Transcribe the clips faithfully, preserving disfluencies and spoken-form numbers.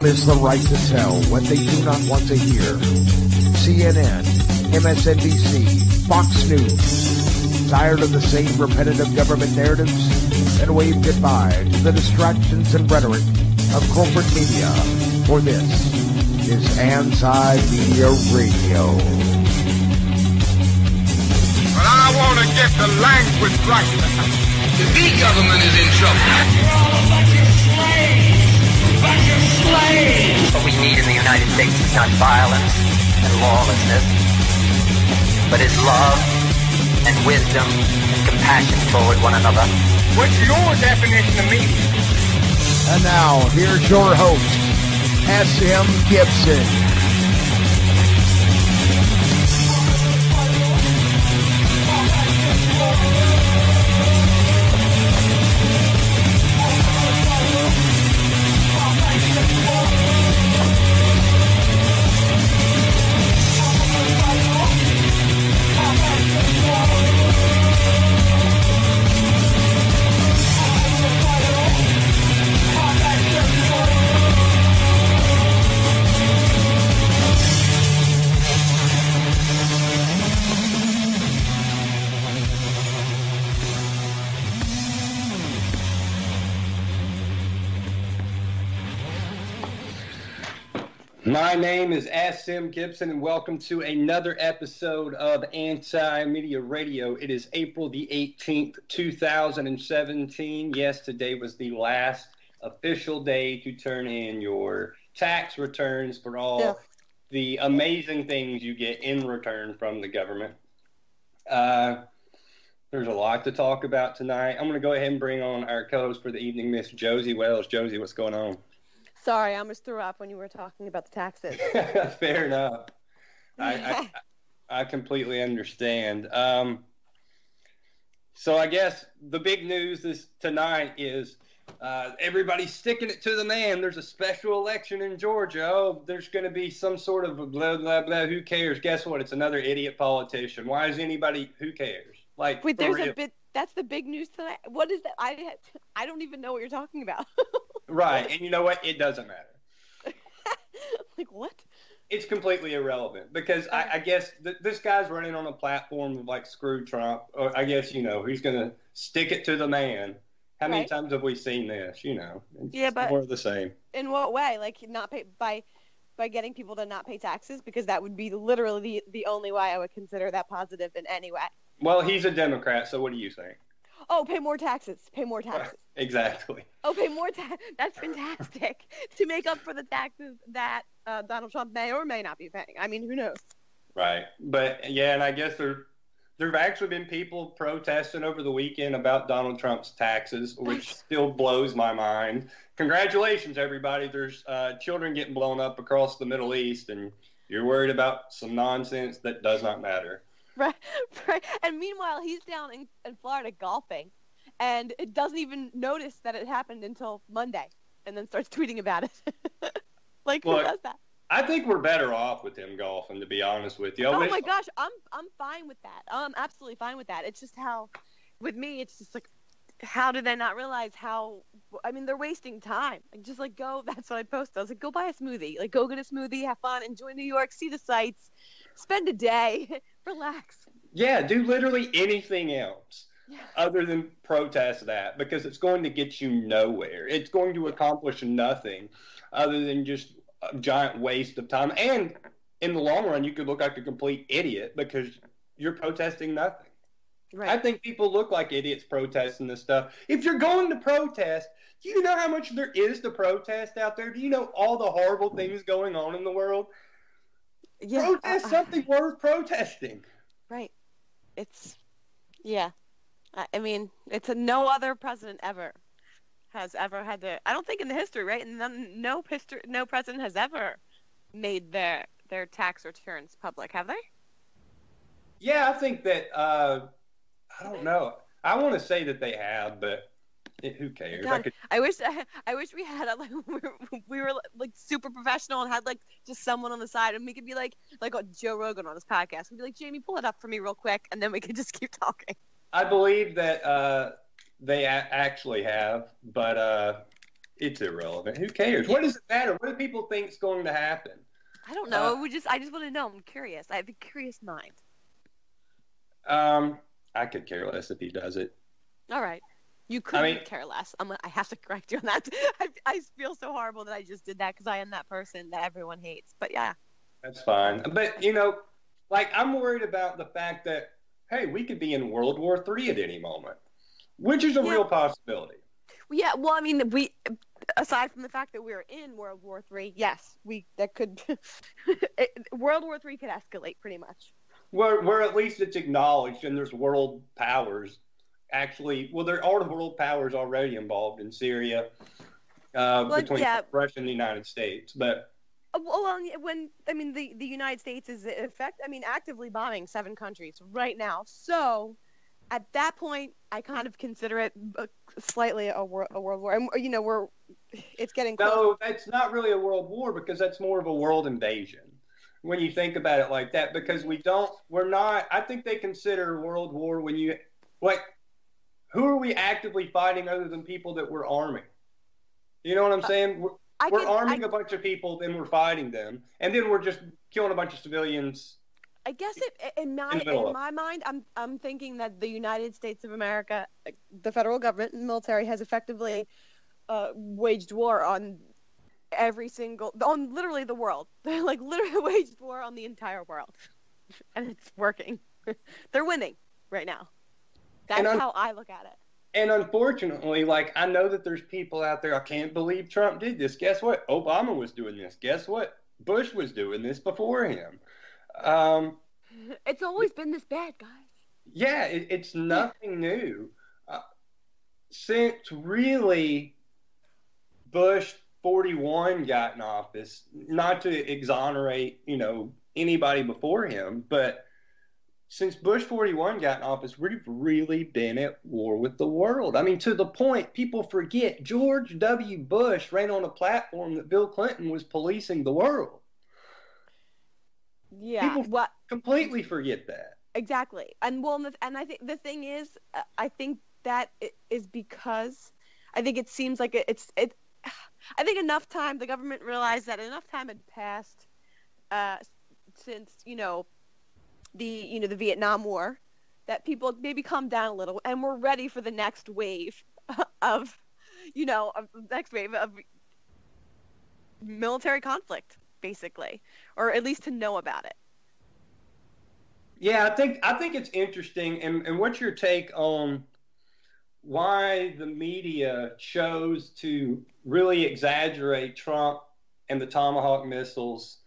is the right to tell what they do not want to hear. C N N, M S N B C, Fox News. Tired of the same repetitive government narratives? Then wave goodbye to the distractions and rhetoric of corporate media. For this is Anti-Media Radio. But I want to get the language right. The big government is in trouble. You're all a bunch of slaves! A bunch of slaves! What we need in the United States is not violence and lawlessness, but is love and wisdom and compassion toward one another. What's your definition of media? And now, here's your host, S M Gibson. My name is S M Gibson, and welcome to another episode of Anti-Media Radio. It is April the eighteenth, two thousand seventeen. Yes, today was the last official day to turn in your tax returns for all yeah. the amazing things you get in return from the government. Uh, there's a lot to talk about tonight. I'm going to go ahead and bring on our co-host for the evening, Miss Josie Wells. Josie, what's going on? Sorry, I almost threw up when you were talking about the taxes. Fair enough. I, I I completely understand. Um, so I guess the big news this tonight is uh, everybody's sticking it to the man. There's a special election in Georgia. Oh, there's going to be some sort of blah, blah, blah. Who cares? Guess what? It's another idiot politician. Why is anybody? Who cares? Like, wait, there's real. a bit. That's the big news tonight. What is that? I I don't even know what you're talking about. Right, and you know what? It doesn't matter. Like what? It's completely irrelevant because I, I guess th- this guy's running on a platform of like screw Trump. Or I guess, you know, he's going to stick it to the man. How many right. times have we seen this? You know, it's yeah, but more of the same. In what way? Like not pay by by getting people to not pay taxes, because that would be literally the, the only way I would consider that positive in any way. Well, he's a Democrat, so what do you think? Oh, pay more taxes. Pay more taxes. Exactly. Oh, pay more tax. That's fantastic. To make up for the taxes that uh, Donald Trump may or may not be paying. I mean, who knows? Right. But, yeah, and I guess there there have actually been people protesting over the weekend about Donald Trump's taxes, which still blows my mind. Congratulations, everybody. There's uh, children getting blown up across the Middle East, and you're worried about some nonsense that does not matter. Right, right. And meanwhile, he's down in, in Florida golfing, and it doesn't even notice that it happened until Monday, and then starts tweeting about it. Like, Look, who does that? I think we're better off with him golfing, to be honest with you. I oh wish... my gosh, I'm I'm fine with that. I'm absolutely fine with that. It's just how, with me, it's just like, how do they not realize how? I mean, they're wasting time. Like, just like go. That's what I posted. I was like, go buy a smoothie. Like, go get a smoothie, have fun, enjoy New York, see the sights, spend a day. Relax. Yeah, do literally anything else yeah. other than protest that, because it's going to get you nowhere. It's going to accomplish nothing other than just a giant waste of time. And in the long run, you could look like a complete idiot because you're protesting nothing. Right. I think people look like idiots protesting this stuff. If you're going to protest, do you know how much there is to protest out there? Do you know all the horrible things going on in the world? Yeah, protest uh, something uh, worth protesting. Right. It's, yeah. I, I mean, it's a no other president ever has ever had to, I don't think in the history, right? And none, no history, no president has ever made their, their tax returns public, have they? Yeah, I think that, uh, I don't know. I want to say that they have, but It, who cares? God, I, could... I wish I wish we had a, like we were, we were like super professional and had like just someone on the side, and we could be like like a Joe Rogan on his podcast. We'd be like, Jamie, pull it up for me real quick, and then we could just keep talking. I believe that uh, they a- actually have, but uh, It's irrelevant. Who cares? What does it matter? What do people think is going to happen? I don't know. Uh, we just I just want to know. I'm curious. I have a curious mind. Um, I could care less if he does it. All right. You couldn't I mean- care less. I'm, I have to correct you on that. I, I feel so horrible that I just did that because I am that person that everyone hates. But yeah. That's fine. But, you know, like, I'm worried about the fact that, hey, we could be in World War Three at any moment, which is a Yeah. real possibility. Yeah, well, I mean, we aside from the fact that we're in World War Three, yes, we that could it, World War Three could escalate pretty much. Where, where at least it's acknowledged and there's world powers actually, well, there are world powers already involved in Syria uh, Well, between yeah. Russia and the United States. But Uh, Well, well, when I mean the the United States is in effect, I mean actively bombing seven countries right now. So at that point, I kind of consider it uh, slightly a, wor- a world war. And you know, we're it's getting close. no, that's not really a world war because that's more of a world invasion when you think about it like that. Because we don't, we're not, I think they consider world war when you, like, who are we actively fighting other than people that we're arming? You know what I'm saying? We're, I we're can- arming I- a bunch of people, then we're fighting them, and then we're just killing a bunch of civilians. I guess it, in my In the middle in of- my mind, I'm I'm thinking that the United States of America, the federal government and military, has effectively uh, waged war on every single, on literally the world. They like literally waged war on the entire world, and it's working. They're winning right now. That's And I'm- how I look at it. And unfortunately, like, I know that there's people out there, I can't believe Trump did this. Guess what? Obama was doing this. Guess what? Bush was doing this before him. Um, It's always been this bad, guys. yeah, it, it's nothing new. Uh, since really Bush forty-one got in office, not to exonerate, you know, anybody before him, but since Bush forty-one got in office, we've really been at war with the world. I mean, to the point people forget George W. Bush ran on a platform that Bill Clinton was policing the world. Yeah. People- What? Completely forget that. Exactly. And well, and the- and I think the thing is, uh, I think that it is because I think it seems like it, it's it. I think enough time the government realized that enough time had passed uh, since you know the you know the Vietnam War that people maybe calm down a little and we're ready for the next wave of you know of the next wave of military conflict basically, or at least to know about it. Yeah, I think I think it's interesting. And, and what's your take on why the media chose to really exaggerate Trump and the Tomahawk missiles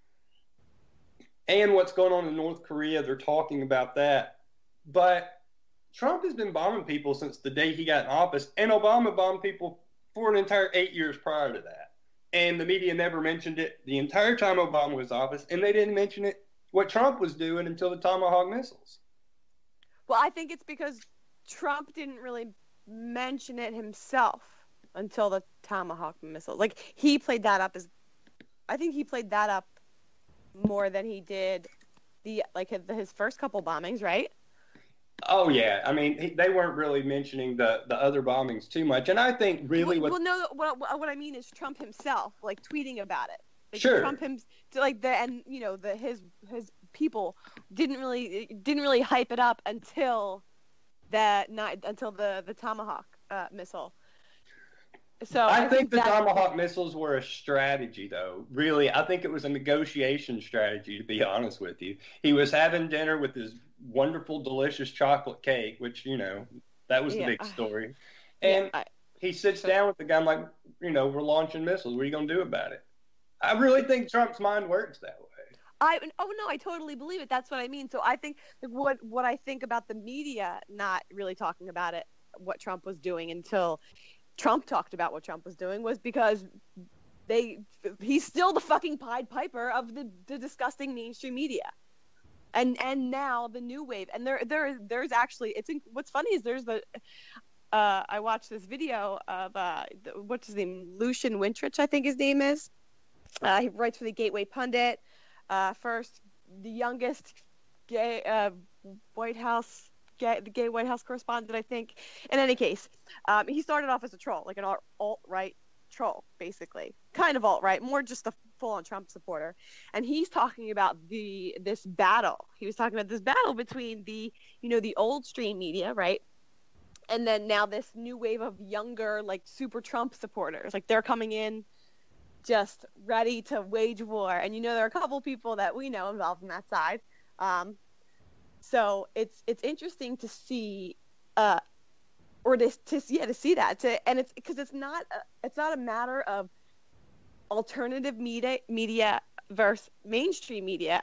and what's going on in North Korea? They're talking about that. But Trump has been bombing people since the day he got in office, and Obama bombed people for an entire eight years prior to that. And the media never mentioned it the entire time Obama was in office, and they didn't mention it what Trump was doing until the Tomahawk missiles. Well, I think it's because Trump didn't really mention it himself until the Tomahawk missile. Like he played that up as, I think he played that up more than he did the like his, his first couple bombings, right? Oh yeah, I mean he, they weren't really mentioning the, the other bombings too much, and I think really well, what well, no, what, what what I mean is Trump himself, like tweeting about it. Like, Sure. Trump him, like the and you know the his his people didn't really didn't really hype it up until that not until the the Tomahawk uh, missile. So I, I, think the that, Tomahawk missiles were a strategy, though. Really, I think it was a negotiation strategy. To be honest with you, he was having dinner with his wonderful, delicious chocolate cake, which you know that was the Yeah, big I- story. yeah, And I- he sits down with the guy, I'm like, you know, we're launching missiles. What are you gonna do about it? I really think Trump's mind works that way. I oh no, I totally believe it. That's what I mean. So I think like, what what I think about the media not really talking about it, what Trump was doing until Trump talked about what Trump was doing was because they he's still the fucking Pied Piper of the, the disgusting mainstream media. And and now the new wave and there there there's actually it's what's funny is there's the uh, I watched this video of uh, the, what's his name Lucian Wintrich I think his name is. Uh, he writes for the Gateway Pundit. Uh, first, the youngest gay uh, White House, gay, the gay White House correspondent, I think. In any case, um, he started off as a troll, like an alt-right troll, basically, kind of alt-right, more just a full-on Trump supporter, and he's talking about the this battle. He was talking about this battle between the, you know, the old stream media, right, and then now this new wave of younger, like, super Trump supporters, like they're coming in just ready to wage war. And you know, there are a couple people that we know involved in that side. Um, so it's it's interesting to see, uh, or to, to yeah to see that. To, and it's because it's not a, it's not a matter of alternative media media versus mainstream media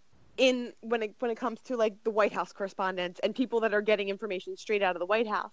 in when it when it comes to like the White House correspondents and people that are getting information straight out of the White House.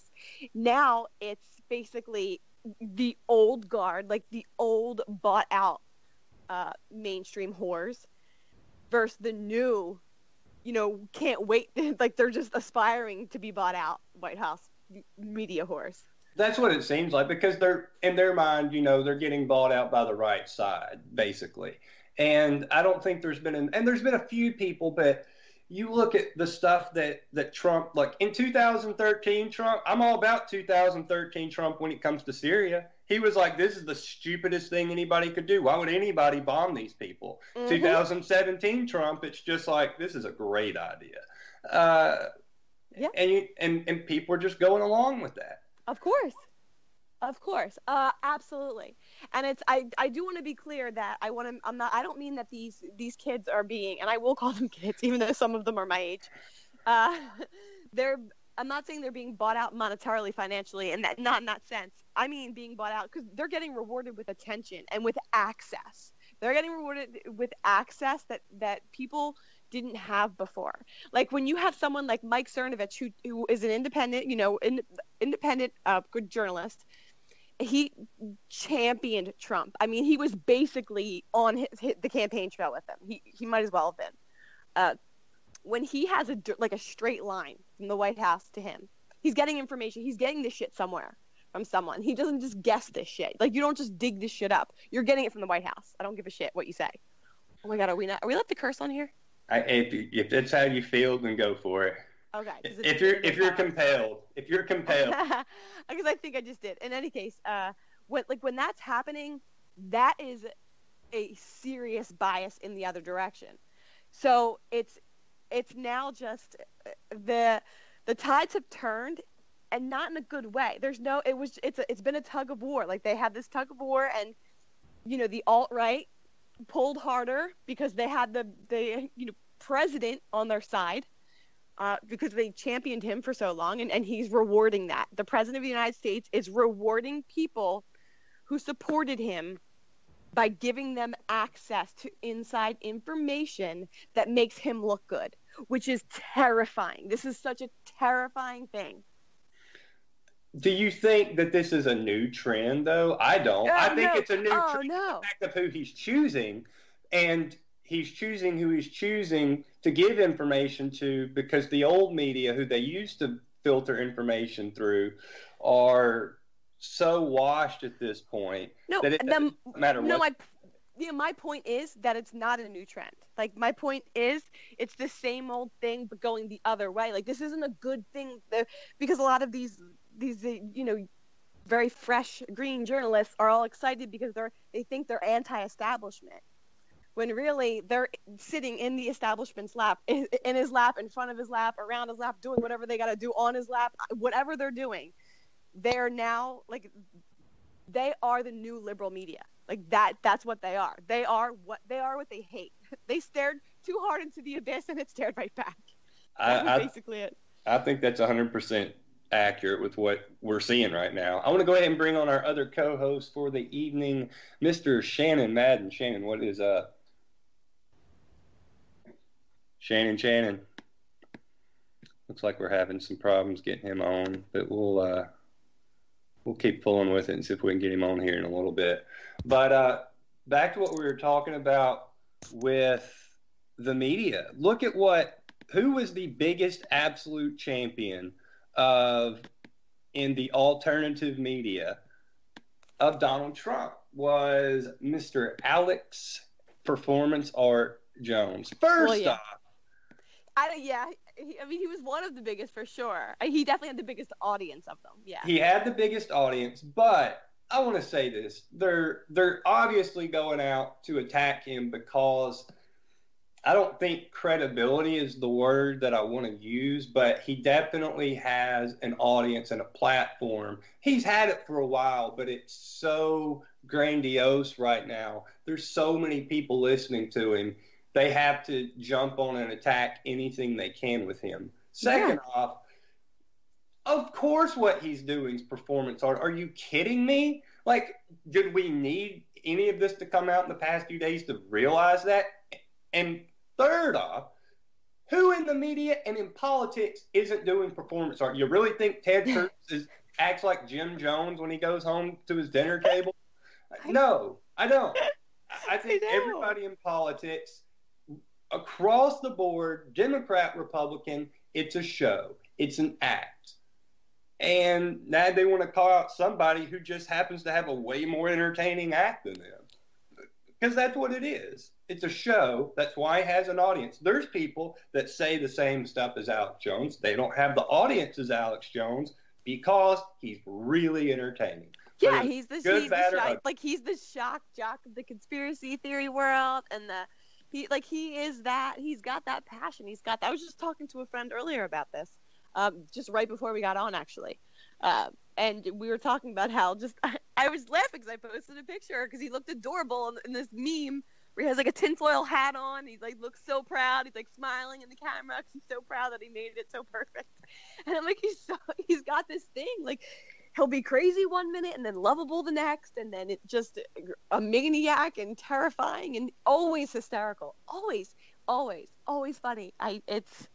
Now it's basically the old guard, like the old bought out uh, mainstream whores versus the new, you know, can't wait, like they're just aspiring to be bought out White House media whores. That's what it seems like, because they're, in their mind, you know, they're getting bought out by the right side, basically. And I don't think there's been, an, and there's been a few people, but you look at the stuff that, that Trump, like in two thousand thirteen, Trump, I'm all about two thousand thirteen Trump when it comes to Syria. He was like, this is the stupidest thing anybody could do. Why would anybody bomb these people? Mm-hmm. two thousand seventeen Trump, it's just like, this is a great idea. Uh, yeah. And, you, and, and people are just going along with that. Of course. Of course. Uh, absolutely. And it's, I, I do want to be clear that I want to, I'm not, I don't mean that these, these kids are being, and I will call them kids, even though some of them are my age. Uh, they're, I'm not saying they're being bought out monetarily, financially, and that, not in that sense. I mean, being bought out because they're getting rewarded with attention and with access. They're getting rewarded with access that, that people didn't have before. Like when you have someone like Mike Cernovich, who, who is an independent, you know, in, independent, uh, good journalist, he championed Trump. I mean, he was basically on his, his the campaign trail with him. He he might as well have been. Uh, when he has a like a straight line from the White House to him, he's getting information. He's getting this shit somewhere from someone. He doesn't just guess this shit. Like you don't just dig this shit up. You're getting it from the White House. I don't give a shit what you say. Oh my God, are we not? Are we allowed to curse on here? I, if if that's how you feel, then go for it. Okay. If you're if you're compelled, if you're compelled. Because I think I just did. In any case, uh, when like when that's happening, that is a serious bias in the other direction. So it's it's now just the the tides have turned, and not in a good way. There's no. It was it's a, it's been a tug of war. Like they had this tug of war, and you know the alt-right pulled harder because they had the the you know president on their side. Uh, because they championed him for so long, and, and he's rewarding that. The president of the United States is rewarding people who supported him by giving them access to inside information that makes him look good, which is terrifying. This is such a terrifying thing. Do you think that this is a new trend, though? I don't. Uh, I think no. it's a new oh, trend. No. The fact of who he's choosing, and he's choosing who he's choosing to give information to, because the old media, who they used to filter information through, are so washed at this point no, that it the, doesn't matter no, what. My, you know, my point is that it's not a new trend. Like, my point is it's the same old thing, but going the other way. Like, this isn't a good thing, because a lot of these, these you know, very fresh green journalists are all excited because they're they think they're anti-establishment. When really they're sitting in the establishment's lap, in his lap, in front of his lap, around his lap, doing whatever they got to do on his lap, whatever they're doing. They're now, like, they are the new liberal media. Like, that, that's what they are. They are what they are what they hate. They stared too hard into the abyss, and it stared right back. That I, was basically I, it. I think that's one hundred percent accurate with what we're seeing right now. I want to go ahead and bring on our other co-host for the evening, Mister Shannon Madden. Shannon, what is up? Shannon, Shannon. Looks like we're having some problems getting him on, but we'll uh, we'll keep pulling with it and see if we can get him on here in a little bit. But uh, back to what we were talking about with the media. Look at what who was the biggest absolute champion of in the alternative media of Donald Trump was Mister Alex Performance Art Jones. First well, yeah. off. I, yeah, he, I mean, he was one of the biggest for sure. He definitely had the biggest audience of them. Yeah. He had the biggest audience, but I want to say this. They're they're obviously going out to attack him because I don't think credibility is the word that I want to use, but he definitely has an audience and a platform. He's had it for a while, but it's so grandiose right now. There's so many people listening to him. They have to jump on and attack anything they can with him. Second yeah. off, of course what he's doing is performance art. Are you kidding me? Like, did we need any of this to come out in the past few days to realize that? And third off, who in the media and in politics isn't doing performance art? You really think Ted Cruz is, acts like Jim Jones when he goes home to his dinner table? No, I don't. I think I everybody in politics, across the board, Democrat, Republican, it's a show. It's an act. And now they want to call out somebody who just happens to have a way more entertaining act than them. Because that's what it is. It's a show. That's why it has an audience. There's people that say the same stuff as Alex Jones. They don't have the audience as Alex Jones because he's really entertaining. Yeah, he's the, good, he's the shock, like he's the shock jock of the conspiracy theory world, and the he like he is that. He's got that passion. He's got that. I was just talking to a friend earlier about this. Um, just right before we got on, actually. Uh, and we were talking about how just I, I was laughing because I posted a picture because he looked adorable in, in this meme where he has like a tinfoil hat on. He's like looks so proud. He's like smiling in the camera because he's so proud that he made it so perfect. And I'm like, he's so he's got this thing like he'll be crazy one minute and then lovable the next, and then it just a maniac and terrifying and always hysterical, always, always, always funny. I it's.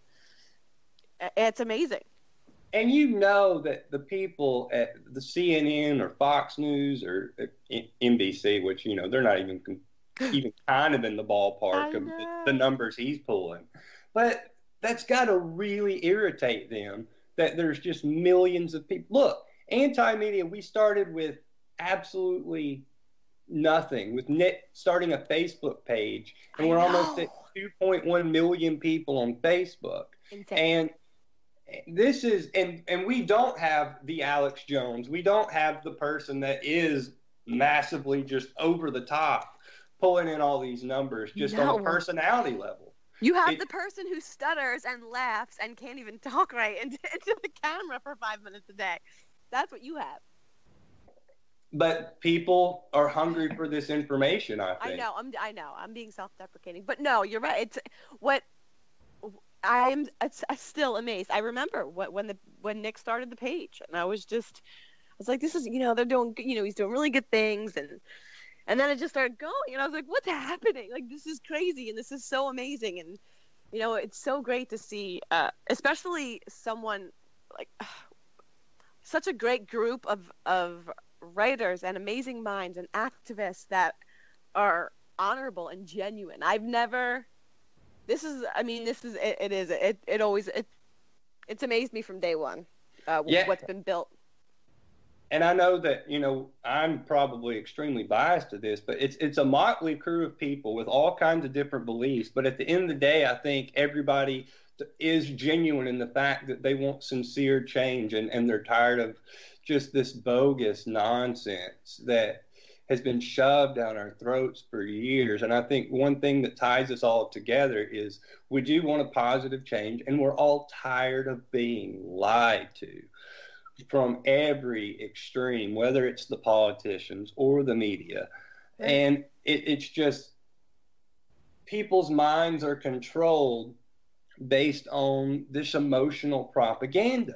It's amazing. And you know that the people at the C N N or Fox News or N B C, which, you know, they're not even even kind of in the ballpark of the, the numbers he's pulling. But that's got to really irritate them that there's just millions of people. Look, anti-media, we started with absolutely nothing, with Nick starting a Facebook page, and we're almost at two point one million people on Facebook. Insane. And this is, and, and we don't have the Alex Jones. We don't have the person that is massively just over the top, pulling in all these numbers just no. on a personality level. You have it, the person who stutters and laughs and can't even talk right into, into the camera for five minutes a day. That's what you have. But people are hungry for this information, I think. I know. I'm, I know. I'm being self-deprecating. But no, you're right. It's what... I'm still amazed. I remember what, when the when Nick started the page, and I was just, I was like, this is, you know, they're doing, you know, he's doing really good things, and and then it just started going, and I was like, what's happening? Like, this is crazy, and this is so amazing, and you know, it's so great to see, uh, especially someone like uh, such a great group of of writers and amazing minds and activists that are honorable and genuine. I've never. This is, I mean, this is, it, it is, it, it always, it, it's amazed me from day one, uh, yeah. what's been built. And I know that, you know, I'm probably extremely biased to this, but it's, it's a motley crew of people with all kinds of different beliefs. But at the end of the day, I think everybody is genuine in the fact that they want sincere change, and, and they're tired of just this bogus nonsense that has been shoved down our throats for years. And I think one thing that ties us all together is we do want a positive change, and we're all tired of being lied to from every extreme, whether it's the politicians or the media. Right. And it, it's just people's minds are controlled based on this emotional propaganda.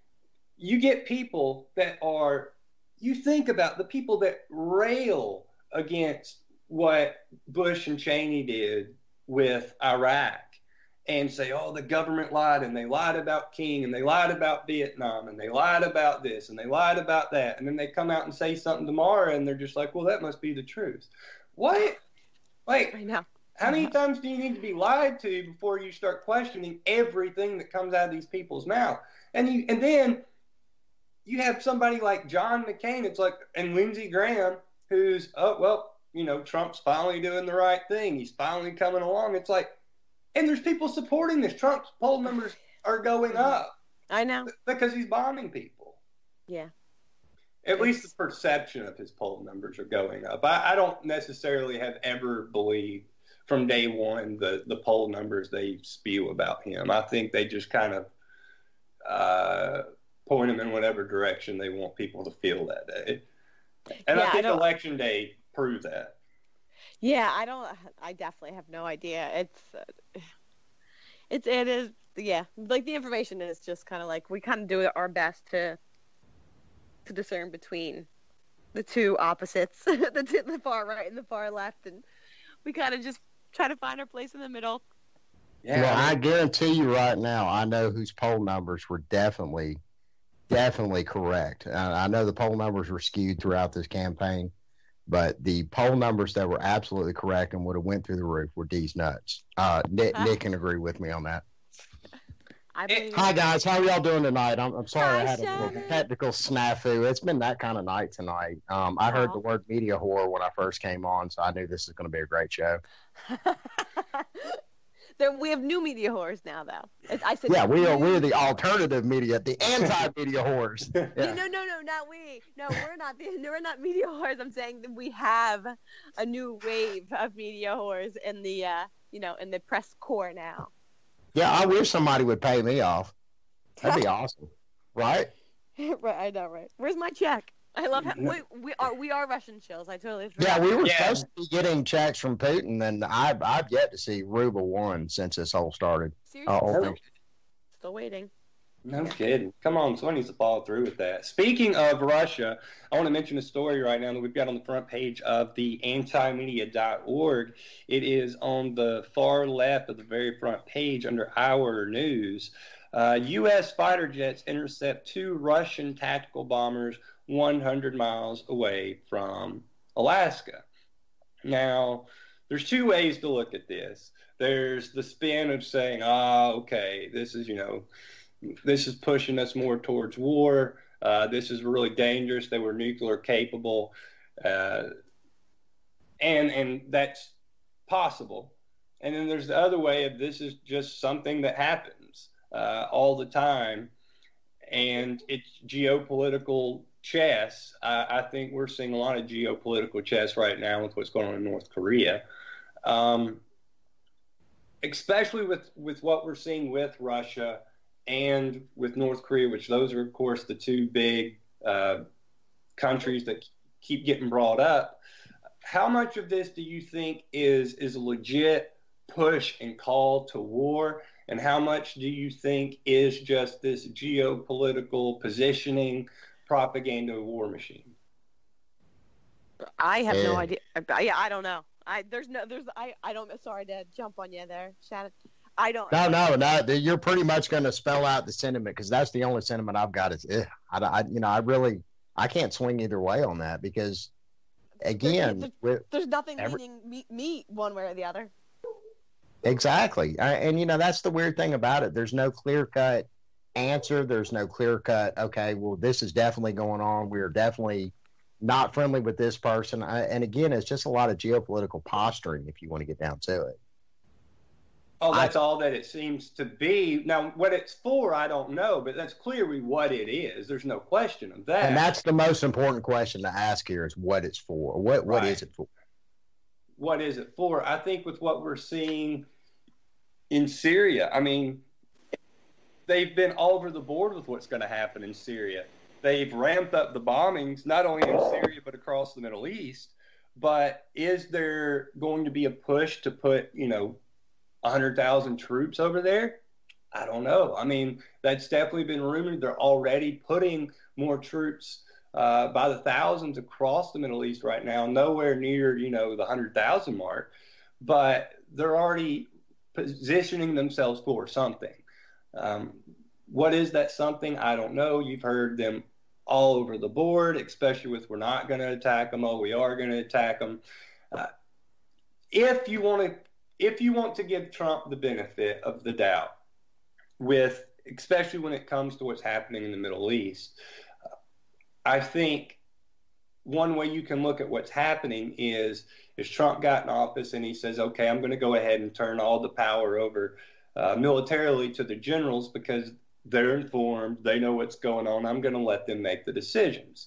You get people that are You think about the people that rail against what Bush and Cheney did with Iraq and say, oh, the government lied, and they lied about King, and they lied about Vietnam, and they lied about this, and they lied about that. And then they come out and say something tomorrow, and they're just like, well, that must be the truth. What? Like, I know. How many times do you need to be lied to before you start questioning everything that comes out of these people's mouth? And you, and then you have somebody like John McCain, it's like, and Lindsey Graham, who's, oh, well, you know, Trump's finally doing the right thing. He's finally coming along. It's like, and there's people supporting this. Trump's poll numbers are going up. I know. Because he's bombing people. Yeah. At least the perception of his poll numbers are going up. I, I don't necessarily have ever believed from day one the, the poll numbers they spew about him. I think they just kind of uh, point him in whatever direction they want people to feel that day. And Yeah, I think I don't- election day proved that. Yeah, I don't. I definitely have no idea. It's, uh, it's, it is. Yeah, like the information is just kind of like we kind of do our best to, to discern between the two opposites, the two, the far right and the far left, and we kind of just try to find our place in the middle. Yeah, Well, I I mean, guarantee you right now, I know whose poll numbers were definitely, definitely correct. Uh, I know the poll numbers were skewed throughout this campaign, but the poll numbers that were absolutely correct and would have went through the roof were D's nuts. Uh, Nick, Nick can agree with me on that. I believe. Hi guys, how are y'all doing tonight? I'm, I'm sorry Hi, I had a little Shannon. technical snafu. It's been that kind of night tonight. Um, I heard Aw. the word media whore when I first came on, so I knew this is going to be a great show. There, we have new media whores now, though. It's- I said Yeah, we are new- we're the alternative media, the anti-media whores. No, Yeah. no, no, no, not we. No, we're not. The, we're not media whores. I'm saying that we have a new wave of media whores in the, uh, you know, in the press corps now. Yeah, I wish somebody would pay me off. That'd be awesome, right? Right, I know, right? Where's my check? I love how we, we are. We are Russian chills. I totally. Yeah, forgot. we were Yeah. supposed to be getting checks from Putin, and I've I've yet to see ruble one since this whole started. Seriously, Uh, whole Oh. thing. still waiting. No kidding. Come on, someone needs to follow through with that. Speaking of Russia, I want to mention a story right now that we've got on the front page of the anti media dot org. It is on the far left of the very front page under Our News. Uh, U S fighter jets intercept two Russian tactical bombers one hundred miles away from Alaska. Now, there's two ways to look at this. There's the spin of saying, ah, okay, this is, you know, this is pushing us more towards war. Uh, this is really dangerous. They were nuclear capable. Uh, and and that's possible. And then there's the other way of this is just something that happens uh, all the time. And it's geopolitical chess. I, I think we're seeing a lot of geopolitical chess right now with what's going on in North Korea. Um, especially with, with what we're seeing with Russia and with North Korea, which those are, of course, the two big uh, countries that keep getting brought up. How much of this do you think is is a legit push and call to war? And how much do you think is just this geopolitical positioning, propaganda war machine? I have no Yeah. idea. I, yeah, I don't know. I there's no there's I I don't. Sorry to jump on you there, Shannon. I don't. No, no, no. You're pretty much going to spell out the sentiment because that's the only sentiment I've got is, eh. I, I, you know, I really, I can't swing either way on that because, again, There's, with, there's nothing every- leaning me, me one way or the other. exactly. I, and, you know, that's the weird thing about it. There's no clear cut answer. There's no clear cut, okay, well, this is definitely going on. We're definitely not friendly with this person. I, and again, it's just a lot of geopolitical posturing if you want to get down to it. Oh, that's all that it seems to be. Now, what it's for, I don't know, but that's clearly what it is. There's no question of that. And that's the most important question to ask here is what it's for. What What Right. is it for? What is it for? I think with what we're seeing in Syria, I mean, they've been all over the board with what's going to happen in Syria. They've ramped up the bombings, not only in Syria, but across the Middle East. But is there going to be a push to put, you know, one hundred thousand troops over there? I don't know. I mean, that's definitely been rumored. They're already putting more troops uh, by the thousands across the Middle East right now, nowhere near, you know, the one hundred thousand mark, but they're already positioning themselves for something. Um, what is that something? I don't know. You've heard them all over the board, especially with we're not going to attack them. Oh, we are going to attack them. Uh, if you want to If you want to give Trump the benefit of the doubt, with especially when it comes to what's happening in the Middle East, uh, I think one way you can look at what's happening is is Trump got in office and he says, okay, I'm going to go ahead and turn all the power over uh, militarily to the generals because they're informed, they know what's going on. I'm going to let them make the decisions.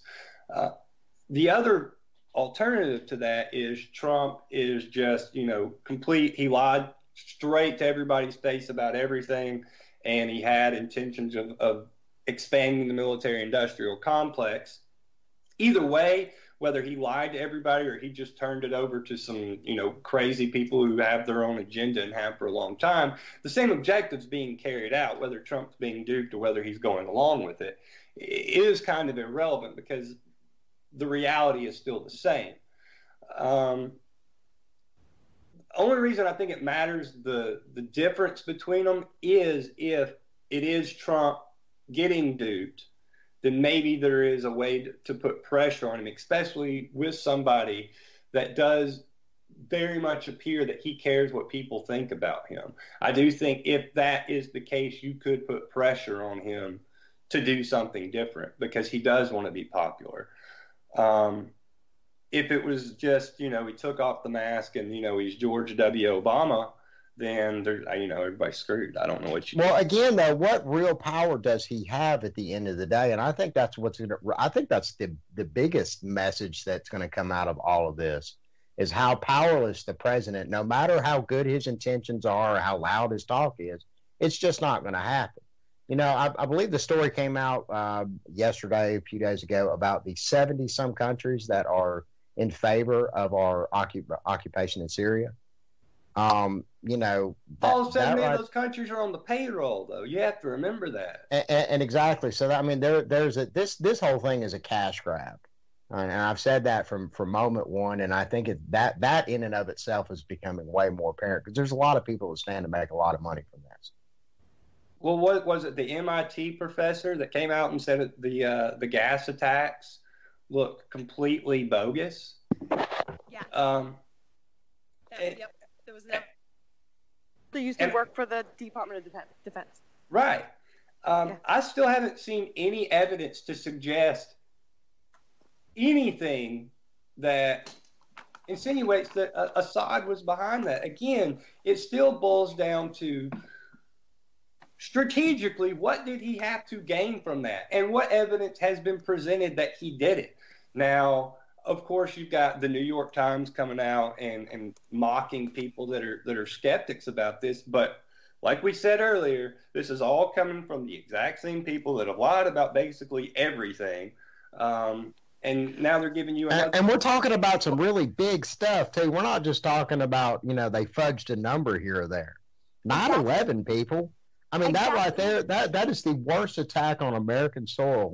Uh, the other alternative to that is Trump is just, you know, complete. He lied straight to everybody's face about everything, and he had intentions of, of expanding the military-industrial complex. Either way, whether he lied to everybody or he just turned it over to some, you know, crazy people who have their own agenda and have for a long time, the same objective's being carried out, whether Trump's being duped or whether he's going along with it, is kind of irrelevant because the reality is still the same. Um, only reason I think it matters, the the difference between them, is if it is Trump getting duped, then maybe there is a way to, to put pressure on him, especially with somebody that does very much appear that he cares what people think about him. I do think if that is the case, you could put pressure on him to do something different because he does want to be popular. Um, if it was just, you know, he took off the mask and, you know, he's George W. Obama, then there, you know, everybody's screwed. I don't know what you Well, do. again, though, what real power does he have at the end of the day? And I think that's what's going to, I think that's the, the biggest message that's going to come out of all of this is how powerless the president, no matter how good his intentions are or how loud his talk is, it's just not going to happen. You know, I, I believe the story came out uh, yesterday, a few days ago, about the seventy some countries that are in favor of our occup- occupation in Syria. Um, you know, that, All seventy that, of those countries are on the payroll, though. You have to remember that. And, and exactly. So, that, I mean, there, there's a this this whole thing is a cash grab, and I've said that from from moment one. And I think it, that that in and of itself is becoming way more apparent because there's a lot of people that stand to make a lot of money from this. Well, what was it? The M I T professor that came out and said that the uh, the gas attacks looked completely bogus. Yeah. Um, That- it- yep. There was no. They used to and- work for the Department of Defen- Defense. Right. Um, Yeah. I still haven't seen any evidence to suggest anything that insinuates that uh, Assad was behind that. Again, it still boils down to strategically, what did he have to gain from that? And what evidence has been presented that he did it? Now, of course, you've got the New York Times coming out and, and mocking people that are that are skeptics about this. But like we said earlier, this is all coming from the exact same people that have lied about basically everything. Um, and now they're giving you another. And, and we're talking about some really big stuff, too. We're not just talking about, you know, they fudged a number here or there. nine eleven, people. I mean, Exactly. that right there, that, that is the worst attack on American soil.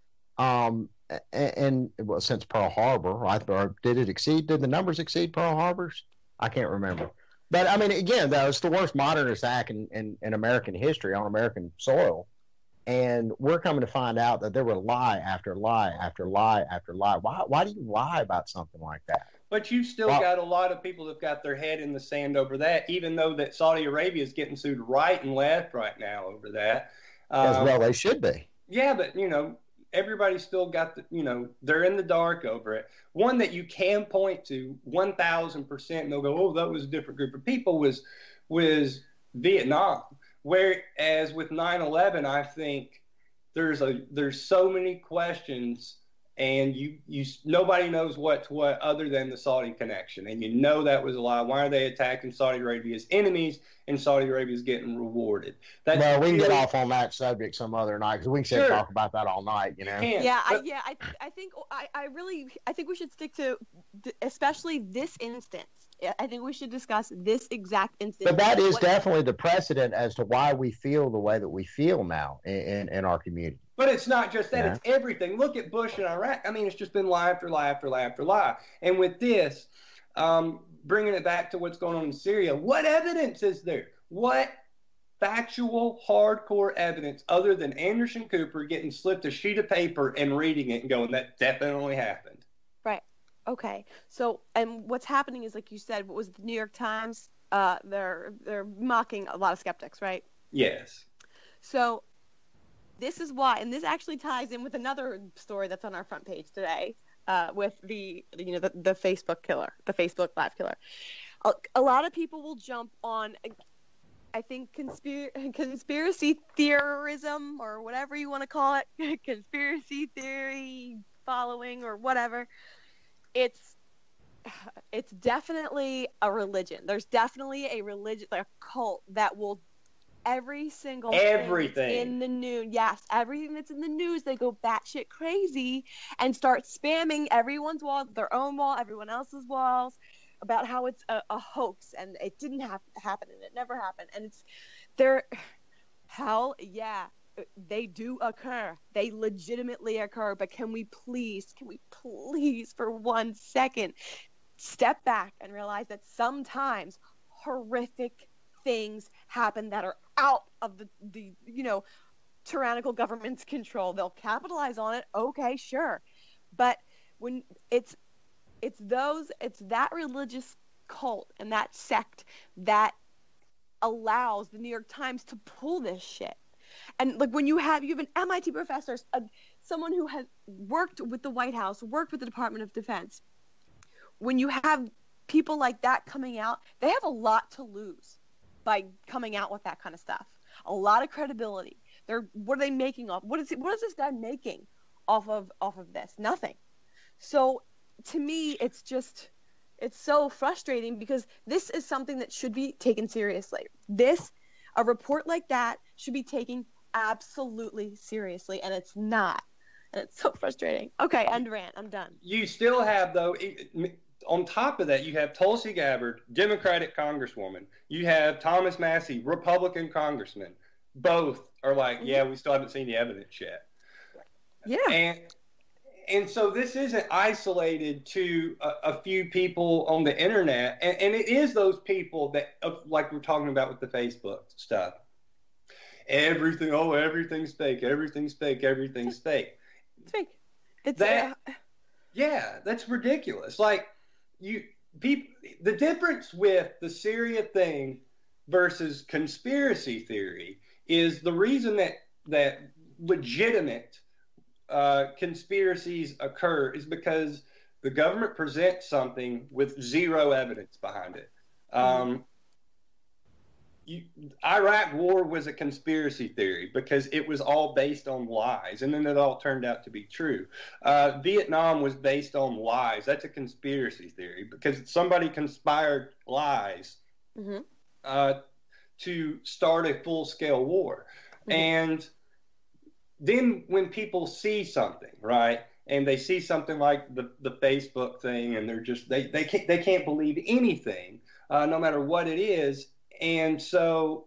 Um, and, and well, since Pearl Harbor, right? Or did it exceed? Did the numbers exceed Pearl Harbor's? I can't remember. But I mean, again, though, it's the worst modern attack in, in, in American history on American soil. And we're coming to find out that there were lie after lie after lie after lie. Why? Why do you lie about something like that? But you've still Well- got a lot of people that've got their head in the sand over that, even though that Saudi Arabia is getting sued right and left right now over that. As Um, well, they should be. Yeah, but, you know, everybody's still got the, you know, they're in the dark over it. One that you can point to one thousand percent, and they'll go, oh, that was a different group of people, was, was Vietnam. Whereas with nine eleven, I think there's a there's so many questions, and you you nobody knows what's what other than the Saudi connection, and you know that was a lie. Why are they attacking Saudi Arabia's enemies, and Saudi Arabia's getting rewarded? That's Well, we can get really- off on that subject some other night because we can sit and Sure. talk about that all night. You know. Can't, Yeah, I, but- yeah, I, I think, I, I really, I think we should stick to, th- especially this instance. Yeah, I think we should discuss this exact instance. But that is What- definitely the precedent as to why we feel the way that we feel now in, in, in our community. But it's not just that, Yeah. it's everything. Look at Bush and Iraq. I mean, it's just been lie after lie after lie after lie. And with this, um, bringing it back to what's going on in Syria, what evidence is there? What factual, hardcore evidence other than Anderson Cooper getting slipped a sheet of paper and reading it and going, that definitely happened? Okay, so and what's happening is, like you said, what was the New York Times? Uh, they're they're mocking a lot of skeptics, right? Yes. So this is why, and this actually ties in with another story that's on our front page today, uh, with the you know the, the Facebook killer, the Facebook Live killer. A, a lot of people will jump on, I think, conspir- conspiracy theorism or whatever you want to call it, conspiracy theory following or whatever. It's it's definitely a religion. There's definitely a religion, like a cult that will every single everything thing in the news. Yes, everything that's in the news, they go batshit crazy and start spamming everyone's wall, their own wall, everyone else's walls, about how it's a, a hoax and it didn't have to happen and it never happened. And it's they're hell yeah, they do occur. They legitimately occur. But can we please, can we please for one second step back and realize that sometimes horrific things happen that are out of the, the you know, tyrannical government's control. They'll capitalize on it. Okay, sure. But when it's it's those it's that religious cult and that sect that allows the New York Times to pull this shit. And like when you have you have an M I T professor, a, someone who has worked with the White House, worked with the Department of Defense. When you have people like that coming out, they have a lot to lose by coming out with that kind of stuff. A lot of credibility. They're what are they making off? What is it, what is this guy making off of off of this? Nothing. So to me, it's just it's so frustrating because this is something that should be taken seriously. This a report like that should be taken absolutely seriously, and it's not. And it's so frustrating. Okay, end rant. I'm done. You still have though. On top of that, you have Tulsi Gabbard, Democratic Congresswoman. You have Thomas Massie, Republican Congressman. Both are like, yeah, we still haven't seen the evidence yet. Yeah. And and so this isn't isolated to a, a few people on the internet. And, and it is those people that, like we're talking about with the Facebook stuff. Everything, oh, everything's fake, everything's fake, everything's fake. It's fake. It's that. Uh, yeah, that's ridiculous. Like, You people, the difference with the Syria thing versus conspiracy theory is the reason that that legitimate uh, conspiracies occur is because the government presents something with zero evidence behind it. Um, you, Iraq war was a conspiracy theory because it was all based on lies, and then it all turned out to be true. Uh, Vietnam was based on lies. That's a conspiracy theory because somebody conspired lies mm-hmm. uh, to start a full-scale war. Mm-hmm. And then when people see something, right, and they see something like the, the Facebook thing, and they're just they they can't they can't believe anything, uh, no matter what it is. And so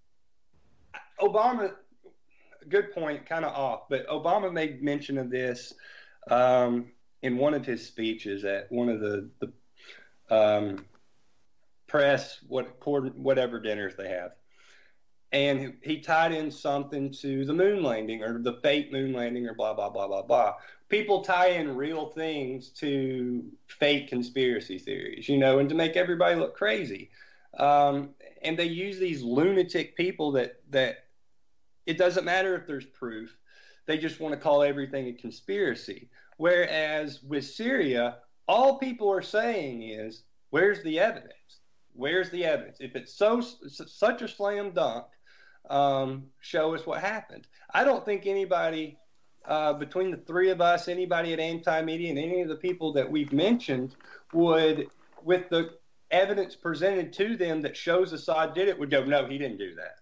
Obama, good point, kind of off, but Obama made mention of this um, in one of his speeches at one of the, the um, press, what whatever dinners they have. And he tied in something to the moon landing or the fake moon landing or blah, blah, blah, blah, blah. People tie in real things to fake conspiracy theories, you know, and to make everybody look crazy. Um, and they use these lunatic people that, that it doesn't matter if there's proof. They just want to call everything a conspiracy. Whereas with Syria, all people are saying is, where's the evidence? Where's the evidence? If it's so such a slam dunk, um, show us what happened. I don't think anybody, uh, between the three of us, anybody at Anti-Media and any of the people that we've mentioned would, with the evidence presented to them that shows Assad did it, would go, no, he didn't do that.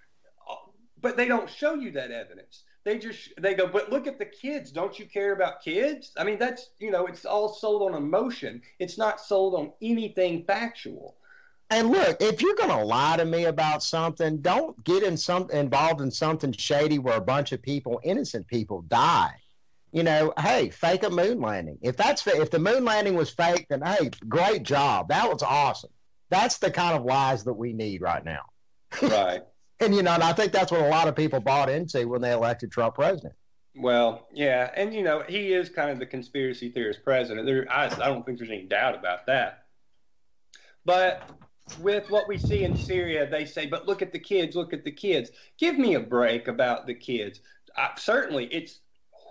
But they don't show you that evidence. They just, they go, but look at the kids. Don't you care about kids? I mean, that's, you know, it's all sold on emotion. It's not sold on anything factual. And look, if you're going to lie to me about something, don't get in some involved in something shady where a bunch of people, innocent people, die. You know, hey, fake a moon landing. If that's if the moon landing was fake, then hey, great job. That was awesome. That's the kind of lies that we need right now. Right. And you know, and I think that's what a lot of people bought into when they elected Trump president. Well, yeah, and you know, he is kind of the conspiracy theorist president. There, I, I don't think there's any doubt about that. But with what we see in Syria, they say, but look at the kids, look at the kids. Give me a break about the kids. I, certainly, it's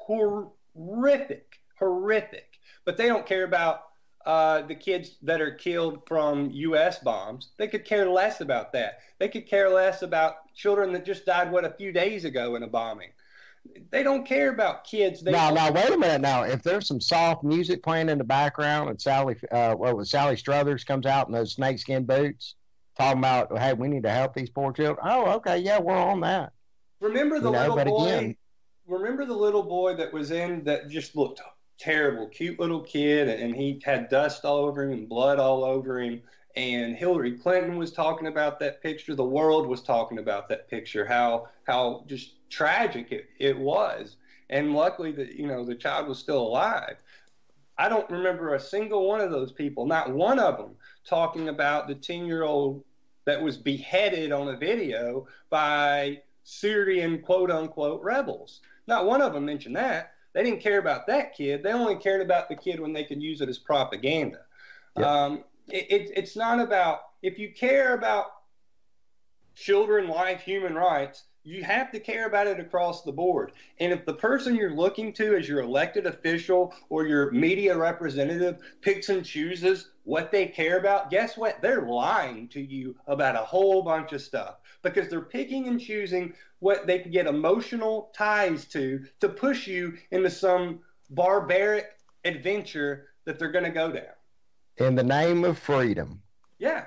horrific, horrific. But they don't care about uh, the kids that are killed from U S bombs. They could care less about that. They could care less about children that just died, what, a few days ago in a bombing. They don't care about kids. They now, don't- now, wait a minute. Now, if there's some soft music playing in the background and Sally, uh, what was Sally Struthers comes out in those snakeskin boots, talking about, hey, we need to help these poor children. Oh, okay, yeah, we're on that. Remember the You know, little but boy? again- remember the little boy that was in that just looked terrible, cute little kid, and he had dust all over him and blood all over him. And Hillary Clinton was talking about that picture. The world was talking about that picture. How how just tragic it, it was. And luckily that you know the child was still alive. I don't remember a single one of those people, not one of them, talking about the ten-year-old that was beheaded on a video by Syrian quote-unquote rebels. Not one of them mentioned that. They didn't care about that kid. They only cared about the kid when they could use it as propaganda. Yep. Um, it, it, it's not about, if you care about children, life, human rights, you have to care about it across the board. And if the person you're looking to as your elected official or your media representative picks and chooses what they care about, guess what? They're lying to you about a whole bunch of stuff because they're picking and choosing what they can get emotional ties to to push you into some barbaric adventure that they're going to go down. In the name of freedom. Yeah.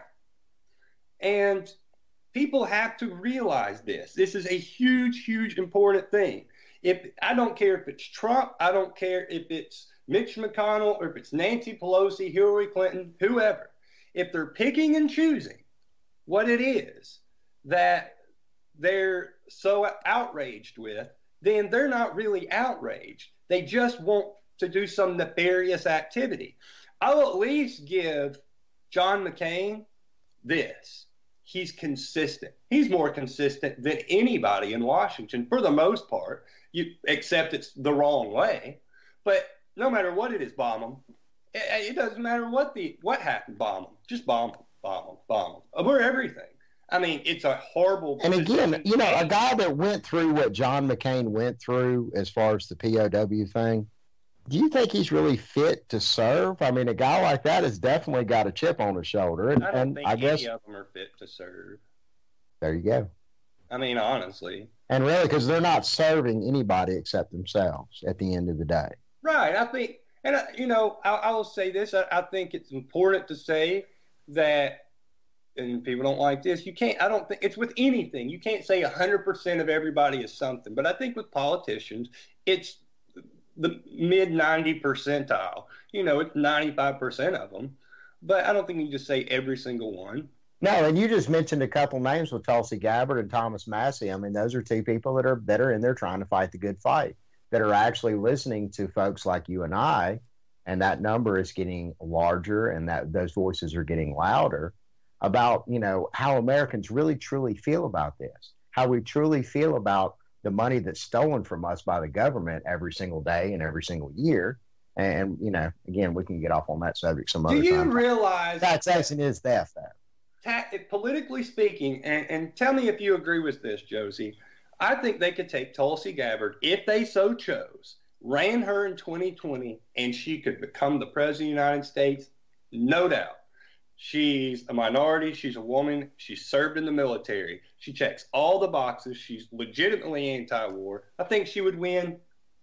And people have to realize this. This is a huge, huge, important thing. If I don't care if it's Trump, I don't care if it's Mitch McConnell, or if it's Nancy Pelosi, Hillary Clinton, whoever. If they're picking and choosing what it is that they're so outraged with, then they're not really outraged. They just want to do some nefarious activity. I'll at least give John McCain this. He's consistent. He's more consistent than anybody in Washington for the most part, you, except it's the wrong way. But no matter what it is, bomb them. It, it doesn't matter what the what happened, bomb them. Just bomb them, bomb them, bomb them. We're everything. I mean, it's a horrible. And again, position. you know, a guy that went through what John McCain went through as far as the P O W thing, do you think he's really fit to serve? I mean, a guy like that has definitely got a chip on his shoulder. And I don't and think I any guess of them are fit to serve. there you go. I mean, honestly. And really, because they're not serving anybody except themselves at the end of the day. Right. I think, and, I, you know, I, I will say this. I, I think it's important to say that, and people don't like this, you can't, I don't think, it's with anything. You can't say one hundred percent of everybody is something. But I think with politicians, it's the mid ninety percentile. You know, it's ninety-five percent of them. But I don't think you can just say every single one. No, and you just mentioned a couple names with Tulsi Gabbard and Thomas Massey. I mean, those are two people that are that are in there trying to fight the good fight, that are actually listening to folks like you and I, and that number is getting larger, and that those voices are getting louder about, you know, how Americans really truly feel about this, how we truly feel about the money that's stolen from us by the government every single day and every single year. And, you know, again, we can get off on that subject some other Do you time. realize Taxation is theft, though. ta- politically speaking, and, and tell me if you agree with this, Josie, I think they could take Tulsi Gabbard, if they so chose, ran her in twenty twenty, and she could become the president of the United States, no doubt. She's a minority. She's a woman. She served in the military. She checks all the boxes. She's legitimately anti-war. I think she would win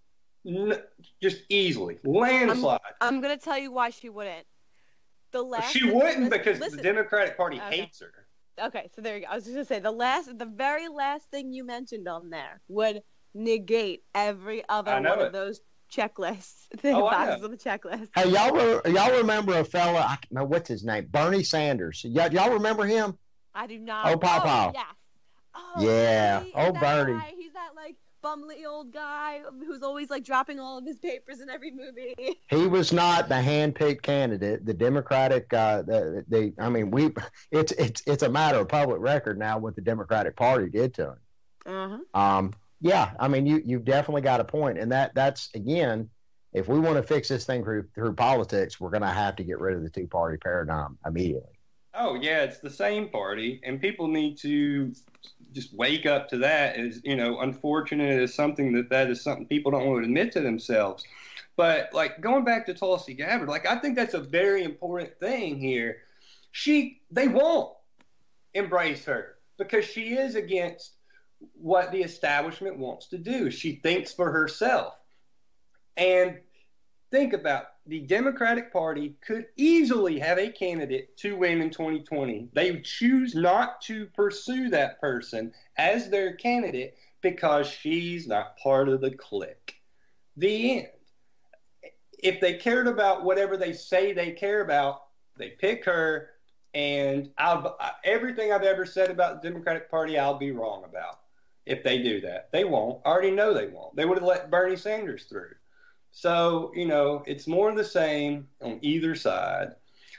n- just easily, landslide. I'm, I'm going to tell you why she wouldn't. The last She wouldn't listen, because listen. the Democratic Party Okay. hates her. Okay, so there you go. I was just gonna say the last, the very last thing you mentioned on there would negate every I other know one it. of those checklists. The Oh, I boxes know. on the checklist. Hey, y'all, re- y'all remember a fella? I don't know what's his name. Bernie Sanders. Y'all, y'all remember him? I do not. Oh, Pawpaw. yes. Oh, Yeah. Bernie, Oh, that Bernie. guy. He's that like bumbly old guy who's always like dropping all of his papers in every movie. He was not the hand-picked candidate. The Democratic, uh, the, the, I mean, we, it's it's it's a matter of public record now what the Democratic Party did to him. Uh-huh. Um, yeah, I mean, you you've definitely got a point, and that that's again, if we want to fix this thing through through politics, we're going to have to get rid of the two-party paradigm immediately. Oh, yeah, it's the same party, and people need to just wake up to that. As you know, unfortunate as something that that is something people don't want to admit to themselves. But like going back to Tulsi Gabbard, like I think that's a very important thing here. She, they won't embrace her because she is against what the establishment wants to do. She thinks for herself. And think about the Democratic Party could easily have a candidate to win in twenty twenty. They choose not to pursue that person as their candidate because she's not part of the clique. The end. If they cared about whatever they say they care about, they pick her. And I've, everything I've ever said about the Democratic Party, I'll be wrong about if they do that. They won't. I already know they won't. They would have let Bernie Sanders through. So, you know, it's more of the same on either side.